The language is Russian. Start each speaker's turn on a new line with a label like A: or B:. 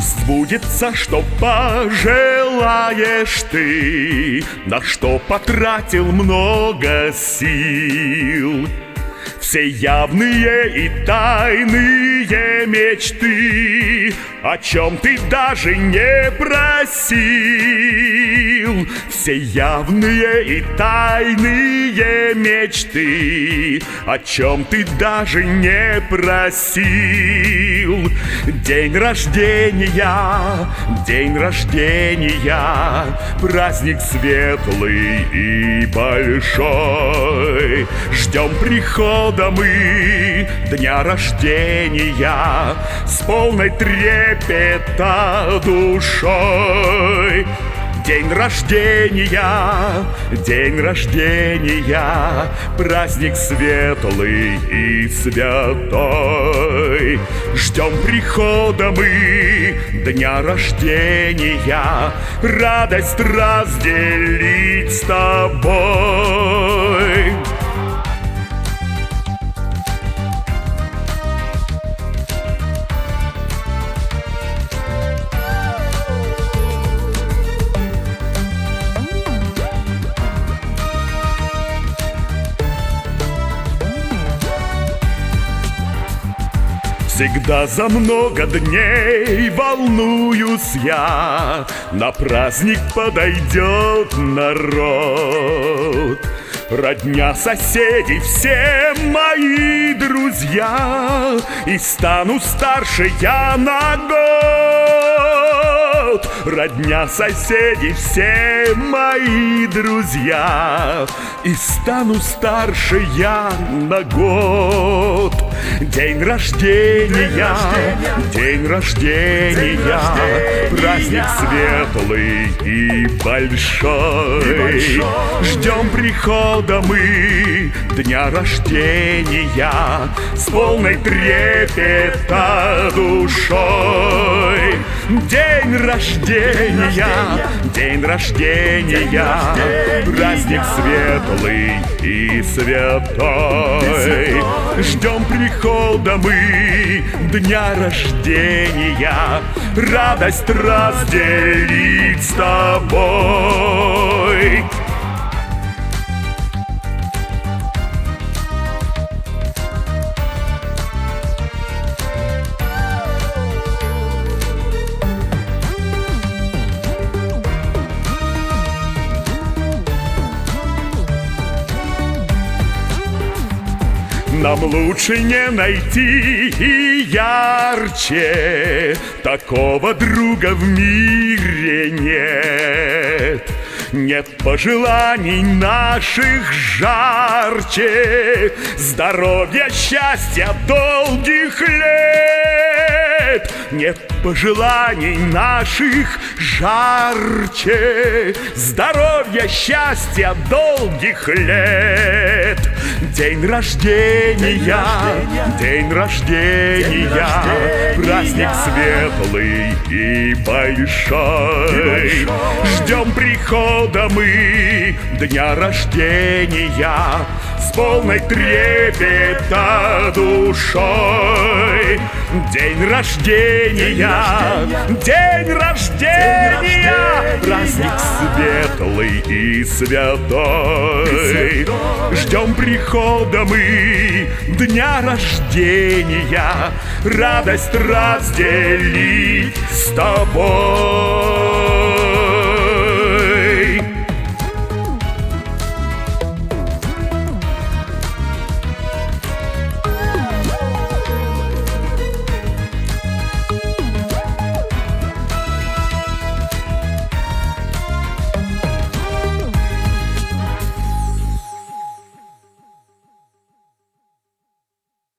A: Пусть сбудется, что пожелаешь ты, на что потратил много сил. Все явные и тайные мечты, о чем ты даже не просил. Все явные и тайные мечты, о чем ты даже не просил. День рождения, праздник светлый и большой. Ждем прихода мы дня рождения с полной трепета душой. День рождения, праздник светлый и святой. Ждем прихода мы дня рождения, радость разделить с тобой. Всегда за много дней волнуюсь я, на праздник подойдет народ. Родня, соседи, все мои друзья, и стану старше я на год. Родня, соседи, все мои друзья, и стану старше я на год. День рождения, праздник светлый и большой. Ждем прихода мы дня рождения с полной трепета душой. День рождения, праздник светлый и святой. Ждем прихода мы дня рождения, радость разделить с тобой. Нам лучше не найти и ярче, такого друга в мире нет. Нет пожеланий наших жарче, здоровья, счастья, долгих лет. Нет пожеланий наших жарче, здоровья, счастья, долгих лет. День рождения, праздник светлый и большой. Ждем прихода мы дня рождения с полной трепета душой. День рождения, праздник светлый и святой. Ждем прихода мы дня рождения, радость разделить с тобой.